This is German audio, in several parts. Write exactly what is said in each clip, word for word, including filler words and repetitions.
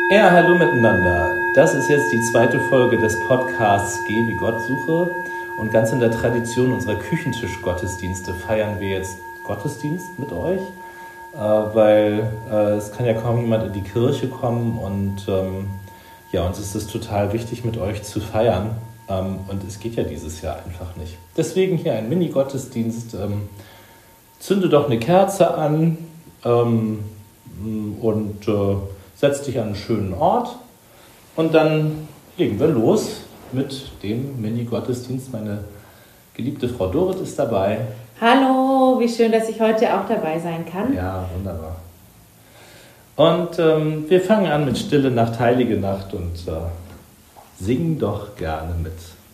Ja, hallo miteinander. Das ist jetzt die zweite Folge des Podcasts Geh wie Gott suche. Und ganz in der Tradition unserer Küchentisch-Gottesdienste feiern wir jetzt Gottesdienst mit euch, äh, weil äh, es kann ja kaum jemand in die Kirche kommen und ähm, ja, uns ist es total wichtig, mit euch zu feiern. Ähm, und es geht ja dieses Jahr einfach nicht. Deswegen hier ein Mini-Gottesdienst. Ähm, zünde doch eine Kerze an ähm, und äh, setz dich an einen schönen Ort und dann legen wir los mit dem Mini-Gottesdienst. Meine geliebte Frau Dorit ist dabei. Hallo, wie schön, dass ich heute auch dabei sein kann. Ja, wunderbar. Und ähm, wir fangen an mit Stille Nacht, Heilige Nacht und äh, singen doch gerne mit.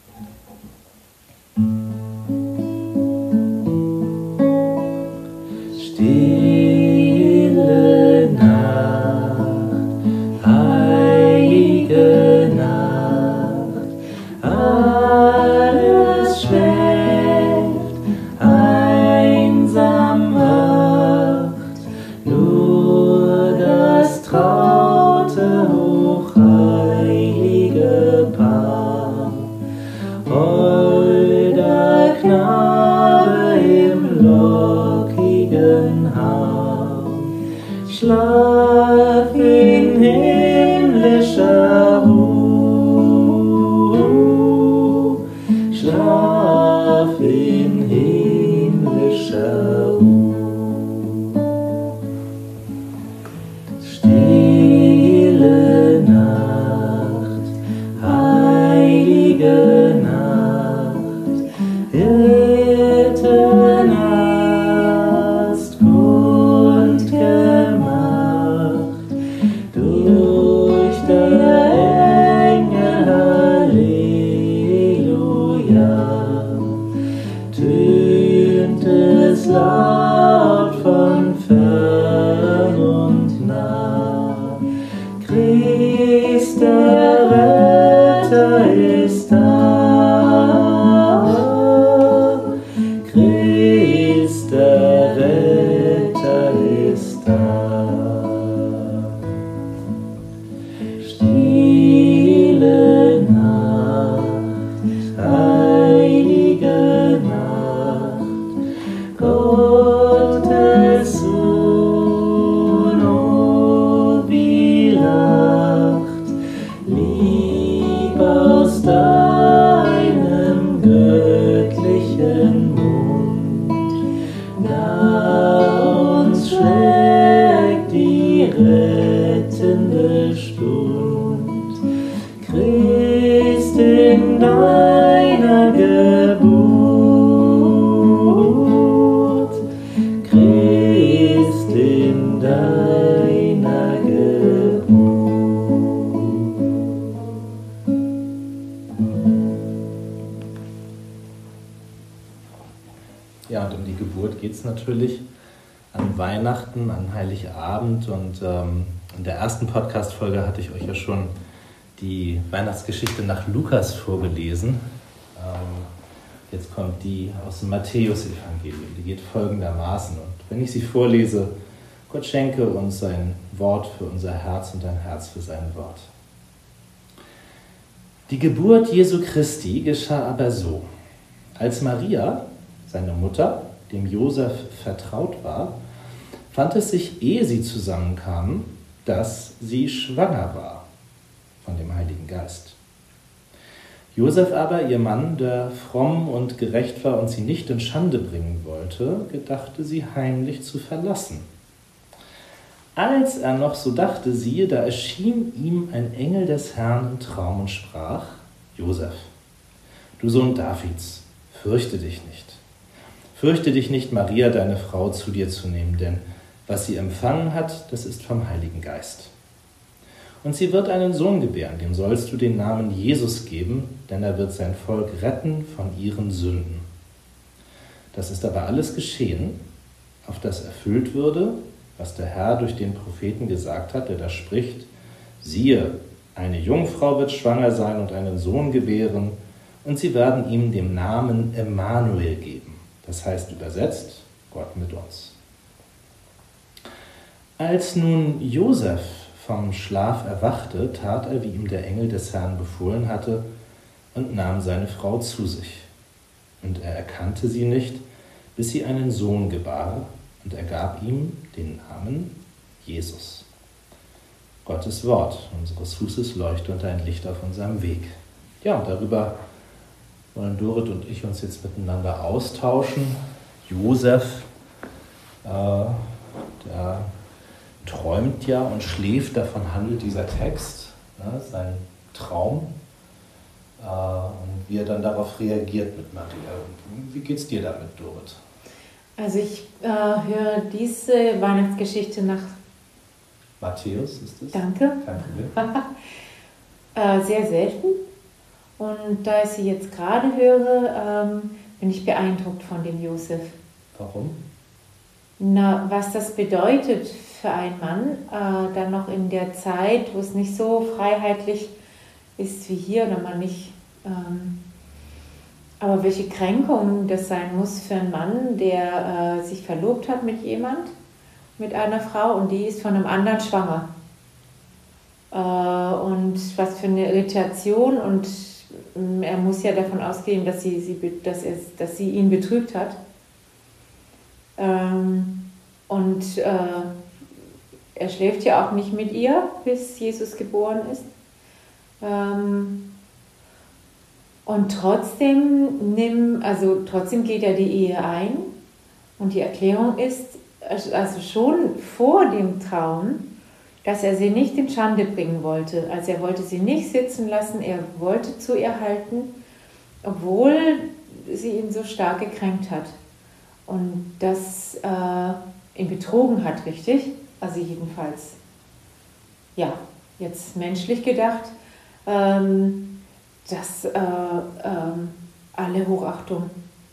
Stille Nacht, heilige Nacht, alles schläft, einsam wacht, nur das traute, hochheilige Paar, holder Knabe im lockigen Haar, schlaf in himmlischer Ruhe, schlaf in himmlischer Ruhe. Stille Nacht, heilige Nacht, Hirten hast kund gemacht, durch der Engel Halleluja, tönt es laut von fern und nah. Christ der Retter ist da, Christ der Retter ist da. Stille Nacht, heilige Nacht, Gottes Sohn, oh wie lacht, lieb aus deinem göttlichen Mund, nah uns schlägt die rettende Stund, Christ in deiner Geburt, Christ in deiner Geburt. Ja, und um die Geburt geht es natürlich an Weihnachten, an Heiligabend. Und ähm, in der ersten Podcast-Folge hatte ich euch ja schon die Weihnachtsgeschichte nach Lukas vorgelesen. Ähm, jetzt kommt die aus dem Matthäus-Evangelium. Die geht folgendermaßen. Und wenn ich sie vorlese, Gott schenke uns sein Wort für unser Herz und ein Herz für sein Wort. Die Geburt Jesu Christi geschah aber so: Als Maria, seine Mutter, dem Josef vertraut war, fand es sich, ehe sie zusammenkamen, dass sie schwanger war von dem Heiligen Geist. Josef aber, ihr Mann, der fromm und gerecht war und sie nicht in Schande bringen wollte, gedachte sie heimlich zu verlassen. Als er noch so dachte, siehe, da erschien ihm ein Engel des Herrn im Traum und sprach: Josef, du Sohn Davids, fürchte dich nicht. Fürchte dich nicht, Maria, deine Frau, zu dir zu nehmen, denn was sie empfangen hat, das ist vom Heiligen Geist. Und sie wird einen Sohn gebären, dem sollst du den Namen Jesus geben, denn er wird sein Volk retten von ihren Sünden. Das ist aber alles geschehen, auf das erfüllt würde, was der Herr durch den Propheten gesagt hat, der da spricht: Siehe, eine Jungfrau wird schwanger sein und einen Sohn gebären, und sie werden ihm den Namen Emmanuel geben. Das heißt übersetzt, Gott mit uns. Als nun Josef vom Schlaf erwachte, tat er, wie ihm der Engel des Herrn befohlen hatte, und nahm seine Frau zu sich. Und er erkannte sie nicht, bis sie einen Sohn gebar, und er gab ihm den Namen Jesus. Gottes Wort, unseres Fußes Leuchte und ein Licht auf unserem Weg. Ja, und darüber wollen Dorit und ich uns jetzt miteinander austauschen. Josef, äh, der träumt ja und schläft, davon handelt dieser Text, ne, sein Traum, äh, und wie er dann darauf reagiert mit Maria. Wie geht's dir damit, Dorit? Also ich äh, höre diese Weihnachtsgeschichte nach Matthäus ist es? Danke. Kein Problem. äh, sehr selten. Und da ich sie jetzt gerade höre, ähm, bin ich beeindruckt von dem Josef. Warum? Na, was das bedeutet für einen Mann, äh, dann noch in der Zeit, wo es nicht so freiheitlich ist wie hier, oder man nicht, ähm, aber welche Kränkung das sein muss für einen Mann, der äh, sich verlobt hat mit jemand, mit einer Frau, und die ist von einem anderen schwanger. Äh, und was für eine Irritation, und äh, er muss ja davon ausgehen, dass sie, sie, dass er, dass sie ihn betrügt hat. Ähm, und äh, er schläft ja auch nicht mit ihr, bis Jesus geboren ist. Ähm, und trotzdem nimm, also trotzdem geht er die Ehe ein, und die Erklärung ist, also schon vor dem Traum, dass er sie nicht in Schande bringen wollte. Also er wollte sie nicht sitzen lassen, er wollte zu ihr halten, obwohl sie ihn so stark gekränkt hat. Und das äh, ihn betrogen hat, richtig? Also jedenfalls, ja, jetzt menschlich gedacht, ähm, dass äh, ähm, alle Hochachtung.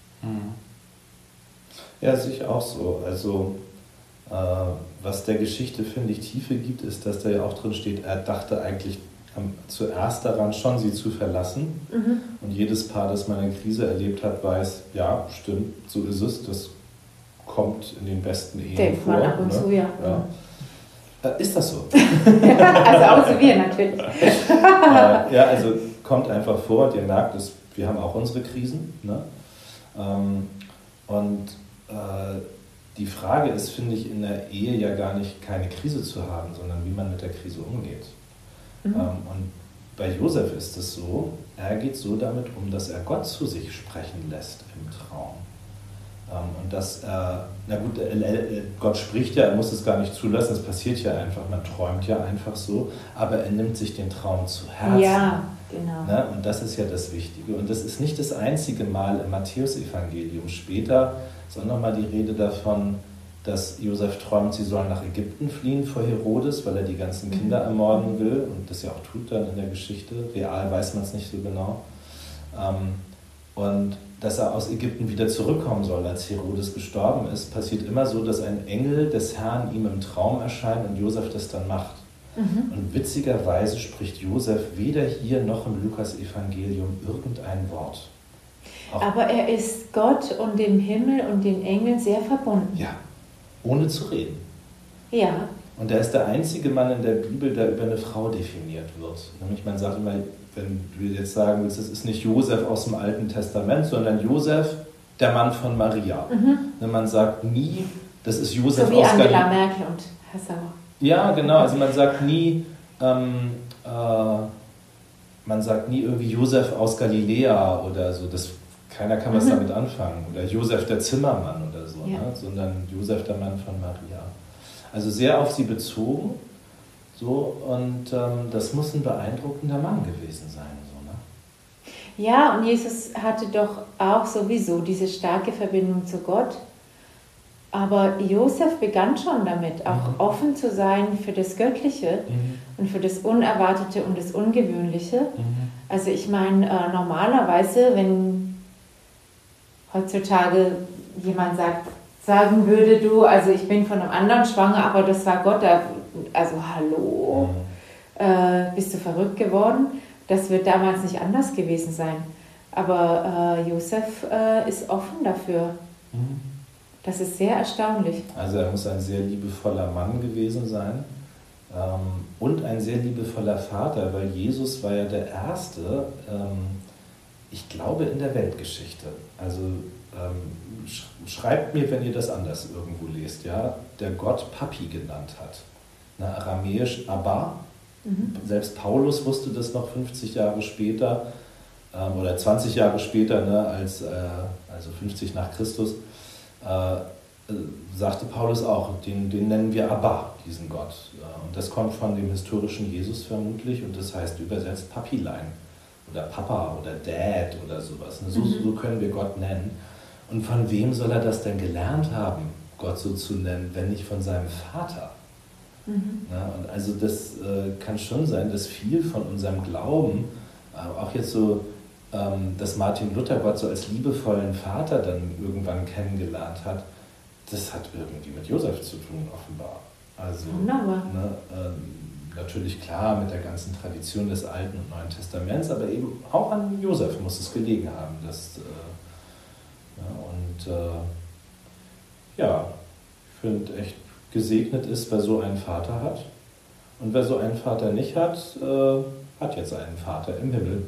Ja, sehe ich auch so. Also äh, was der Geschichte, finde ich, Tiefe gibt, ist, dass da ja auch drin steht, er dachte eigentlich ähm, zuerst daran, schon sie zu verlassen. Mhm. Und jedes Paar, das mal eine Krise erlebt hat, weiß, ja, stimmt, so ist es. Das kommt in den besten Ehen Denkt vor. man ab und ne? zu, ja. ja. Äh, ist das so? Also außer wir natürlich. äh, ja, also kommt einfach vor, und ihr merkt, dass wir haben auch unsere Krisen. Ne? Ähm, und äh, die Frage ist, finde ich, in der Ehe ja gar nicht, keine Krise zu haben, sondern wie man mit der Krise umgeht. Mhm. Ähm, und bei Josef ist es so, er geht so damit um, dass er Gott zu sich sprechen lässt im Traum. Ähm, und dass er, na gut, äh, Gott spricht ja, er muss es gar nicht zulassen, es passiert ja einfach, man träumt ja einfach so, aber er nimmt sich den Traum zu Herzen. Ja, genau. Ne? Und das ist ja das Wichtige. Und das ist nicht das einzige Mal im Matthäusevangelium. Später ist auch nochmal die Rede davon, dass Josef träumt, sie sollen nach Ägypten fliehen vor Herodes, weil er die ganzen Kinder ermorden will, und das ja auch tut dann in der Geschichte. Real weiß man es nicht so genau. Ähm, und dass er aus Ägypten wieder zurückkommen soll, als Herodes gestorben ist, passiert immer so, dass ein Engel des Herrn ihm im Traum erscheint und Josef das dann macht. Mhm. Und witzigerweise spricht Josef weder hier noch im Lukas-Evangelium irgendein Wort. Auch aber er ist Gott und dem Himmel und den Engeln sehr verbunden. Ja, ohne zu reden. Ja. Und er ist der einzige Mann in der Bibel, der über eine Frau definiert wird. Nämlich man sagt immer, wenn du jetzt sagen willst, es ist nicht Josef aus dem Alten Testament, sondern Josef, der Mann von Maria. Mhm. Man sagt nie, das ist Josef so wie aus Angela Galiläa. Merkel und Herr Sauer. Ja, genau. Also man sagt nie, ähm, äh, man sagt nie irgendwie Josef aus Galiläa oder so. Das, keiner kann was mhm. damit anfangen. Oder Josef der Zimmermann oder so, ja. ne? Sondern Josef der Mann von Maria. Also sehr auf sie bezogen. So, und ähm, das muss ein beeindruckender Mann gewesen sein. So, ne? Ja, und Jesus hatte doch auch sowieso diese starke Verbindung zu Gott. Aber Josef begann schon damit, auch mhm. offen zu sein für das Göttliche mhm. und für das Unerwartete und das Ungewöhnliche. Mhm. Also ich meine, äh, normalerweise, wenn heutzutage jemand sagt, sagen würde, du, also ich bin von einem anderen schwanger, aber das war Gott, also hallo, mhm. äh, bist du verrückt geworden? Das wird damals nicht anders gewesen sein. Aber äh, Josef äh, ist offen dafür. Mhm. Das ist sehr erstaunlich. Also er muss ein sehr liebevoller Mann gewesen sein. ähm, und ein sehr liebevoller Vater, weil Jesus war ja der Erste, ähm, ich glaube, in der Weltgeschichte. Also ähm, sch schreibt mir, wenn ihr das anders irgendwo lest, ja, der Gott Papi genannt hat. Na, aramäisch Abba. Mhm. Selbst Paulus wusste das noch fünfzig Jahre später ähm, oder zwanzig Jahre später, ne, als, äh, also fünfzig nach Christus, äh, äh, sagte Paulus auch, den, den nennen wir Abba, diesen Gott. Äh, und das kommt von dem historischen Jesus vermutlich und das heißt übersetzt Papilein oder Papa oder Dad oder sowas. Ne? So, mhm. so können wir Gott nennen. Und von wem soll er das denn gelernt haben, Gott so zu nennen, wenn nicht von seinem Vater? Mhm. Ja, und also das äh, kann schon sein, dass viel von unserem Glauben, äh, auch jetzt so, ähm, dass Martin Luther Gott so als liebevollen Vater dann irgendwann kennengelernt hat, das hat irgendwie mit Josef zu tun, offenbar. Also ne, äh, natürlich klar mit der ganzen Tradition des Alten und Neuen Testaments, aber eben auch an Josef muss es gelegen haben. Dass, äh, ja, und äh, ja, ich finde echt, gesegnet ist, wer so einen Vater hat. Und wer so einen Vater nicht hat, äh, hat jetzt einen Vater im Himmel,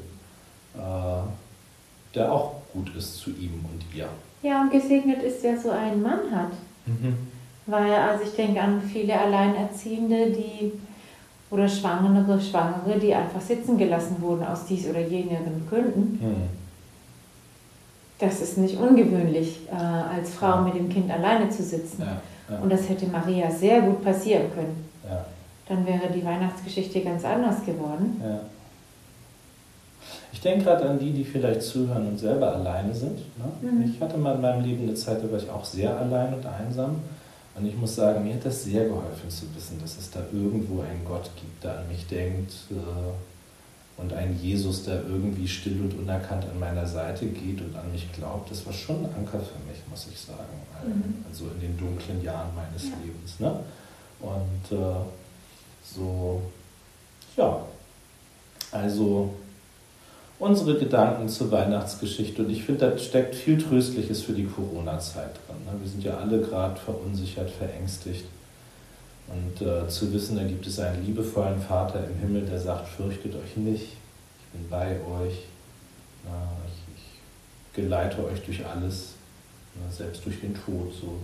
äh, der auch gut ist zu ihm und ihr. Ja, und gesegnet ist, wer so einen Mann hat. Mhm. Weil, also ich denke an viele Alleinerziehende, die oder Schwangere, Schwangere, die einfach sitzen gelassen wurden aus dies oder jenen Gründen. Mhm. Das ist nicht ungewöhnlich, äh, als Frau ja. mit dem Kind alleine zu sitzen. Ja. Ja. Und das hätte Maria sehr gut passieren können. Ja. Dann wäre die Weihnachtsgeschichte ganz anders geworden. Ja. Ich denke gerade an die, die vielleicht zuhören und selber alleine sind. Ne? Mhm. Ich hatte mal in meinem Leben eine Zeit, da war ich auch sehr allein und einsam. Und ich muss sagen, mir hat das sehr geholfen zu wissen, dass es da irgendwo einen Gott gibt, der an mich denkt äh, und einen Jesus, der irgendwie still und unerkannt an meiner Seite geht und an mich glaubt. Das war schon ein Anker für mich, muss ich sagen. Mhm. Also in den dunklen Jahren meines ja. Lebens. Ne? Und äh, so, ja, also unsere Gedanken zur Weihnachtsgeschichte. Und ich finde, da steckt viel Tröstliches für die Corona-Zeit drin. Ne? Wir sind ja alle gerade verunsichert, verängstigt. Und äh, zu wissen, da gibt es einen liebevollen Vater im Himmel, der sagt, fürchtet euch nicht, ich bin bei euch, na, ich, ich geleite euch durch alles, na, selbst durch den Tod. So.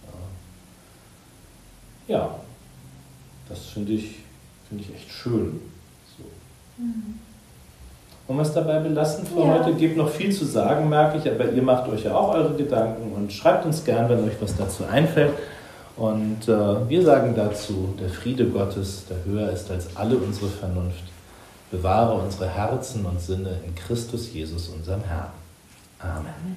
Ja, ja das finde ich, find ich echt schön. So. Mhm. Wollen wir es dabei belassen für ja. heute? Gibt noch viel zu sagen, merke ich, aber ihr macht euch ja auch eure Gedanken und schreibt uns gern, wenn euch was dazu einfällt. Und äh, wir sagen dazu, der Friede Gottes, der höher ist als alle unsere Vernunft, bewahre unsere Herzen und Sinne in Christus Jesus, unserem Herrn. Amen.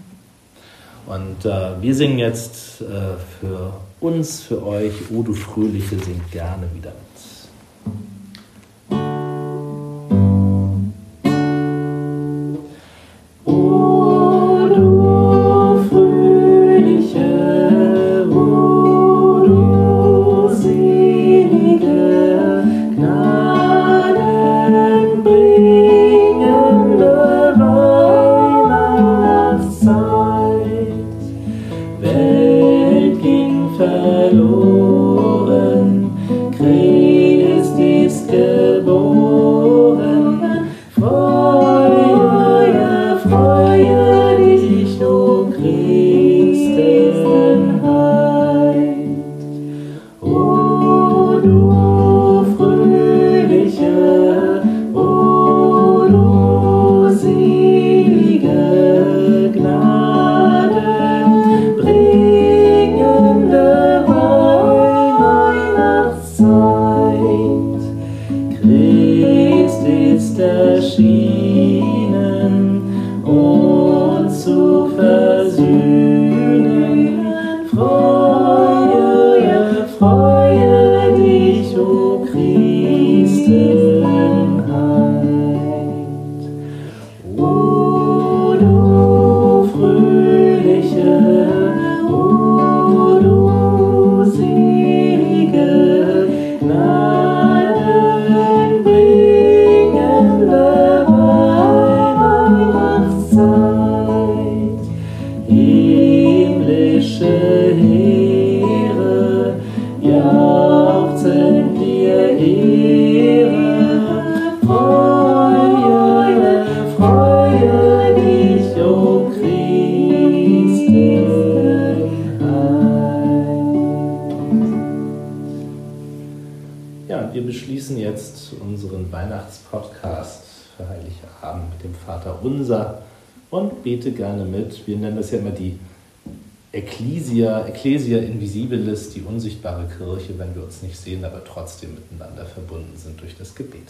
Und äh, wir singen jetzt äh, für uns, für euch, O du Fröhliche, singt gerne wieder mit. Heere jauchzen dir Ja, und wir beschließen jetzt unseren Weihnachtspodcast für Heiligabend mit dem Vater Unser und bete gerne mit. Wir nennen das ja immer die Ecclesia, Ecclesia Invisibilis, die unsichtbare Kirche, wenn wir uns nicht sehen, aber trotzdem miteinander verbunden sind durch das Gebet.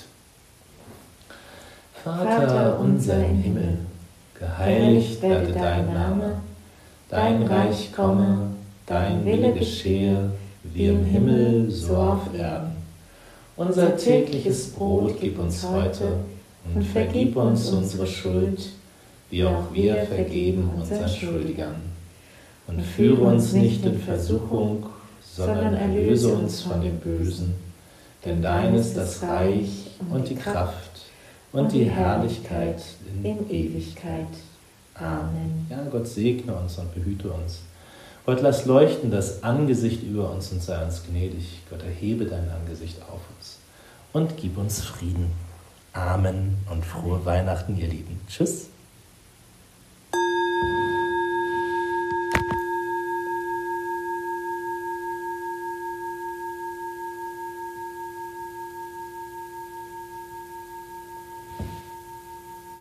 Vater unser im Himmel, geheiligt werde dein Name, dein Reich komme, dein Wille geschehe, wie im Himmel, so auf Erden. Unser tägliches Brot gib uns heute und vergib uns unsere Schuld, wie auch wir vergeben unseren Schuldigern. Und führe uns nicht in Versuchung, sondern erlöse uns von dem Bösen. Denn dein ist das Reich und die Kraft und die Herrlichkeit in Ewigkeit. Amen. Ja, Gott segne uns und behüte uns. Gott, lass leuchten das Angesicht über uns und sei uns gnädig. Gott, erhebe dein Angesicht auf uns und gib uns Frieden. Amen und frohe Weihnachten, ihr Lieben. Tschüss.